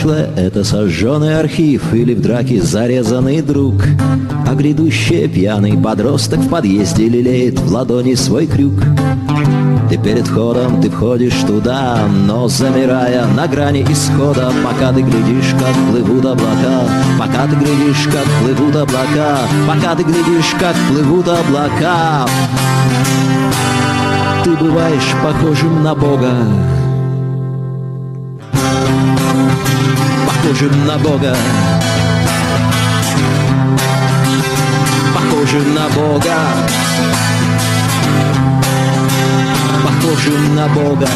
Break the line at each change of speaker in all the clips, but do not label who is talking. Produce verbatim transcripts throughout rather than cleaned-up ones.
прошлое — это сожженный архив или в драке зарезанный друг. А грядущий пьяный подросток в подъезде лелеет в ладони свой крюк. И перед входом ты входишь туда, но замирая на грани исхода, пока ты глядишь, как плывут облака, пока ты глядишь, как плывут облака, пока ты глядишь, как плывут облака. Ты бываешь похожим на Бога, похожим на Бога, похожим на Бога, похожим на Бога.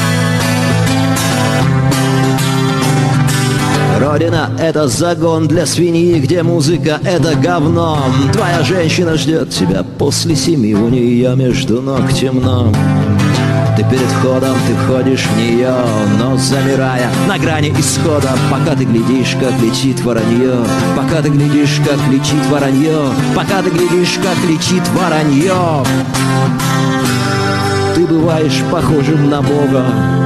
Родина — это загон для свиньи, где музыка — это говно. Твоя женщина ждет тебя после семи, у нее между ног темно. Ты перед входом, ты входишь в нее, но замирая на грани исхода, пока ты глядишь, как летит воронье, пока ты глядишь, как летит воронье, пока ты глядишь, как летит воронье. Ты бываешь похожим на Бога,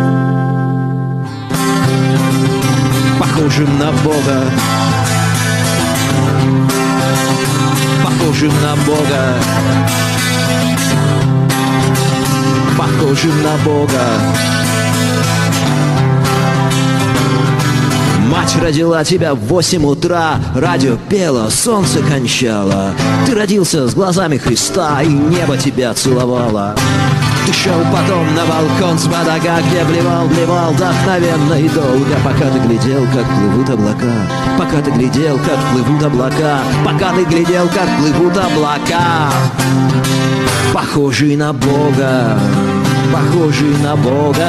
похожим на Бога, похожим на Бога, похожим на Бога. Мать родила тебя в восемь утра, радио пело, солнце кончало. Ты родился с глазами Христа, и небо тебя целовало. Ты шел потом на балкон с бодага, где блевал, блевал вдохновенно и долго, пока ты глядел, как плывут облака, пока ты глядел, как плывут облака, пока ты глядел, как плывут облака. Похожий на Бога, похожий на Бога,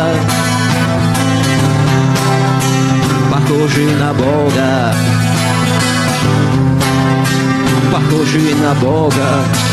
похожий на Бога, похожий на Бога.